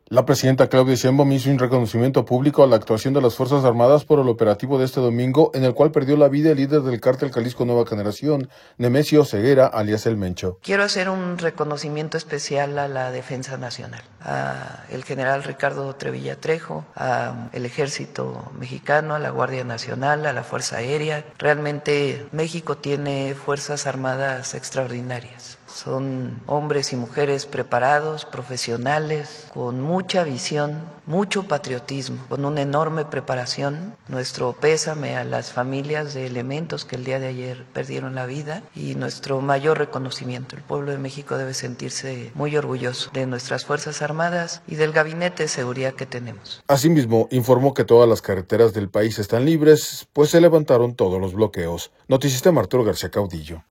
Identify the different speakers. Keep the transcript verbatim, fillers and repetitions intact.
Speaker 1: La presidenta Claudia Sheinbaum hizo un reconocimiento público a la actuación de las Fuerzas Armadas por el operativo de este domingo, en el cual perdió la vida el líder del cártel Jalisco Nueva Generación, Nemesio Ceguera, alias El Mencho.
Speaker 2: Quiero hacer un reconocimiento especial a la Defensa Nacional, a el general Ricardo Trevilla Trejo, a el Ejército Mexicano, a la Guardia Nacional, a la Fuerza Aérea. Realmente México tiene Fuerzas Armadas extraordinarias. Son hombres y mujeres preparados, profesionales, con mucha visión, mucho patriotismo, con una enorme preparación. Nuestro pésame a las familias de elementos que el día de ayer perdieron la vida y nuestro mayor reconocimiento. El pueblo de México debe sentirse muy orgulloso de nuestras Fuerzas Armadas y del gabinete de seguridad que tenemos.
Speaker 1: Asimismo, informó que todas las carreteras del país están libres, pues se levantaron todos los bloqueos. Noticista Arturo García Caudillo.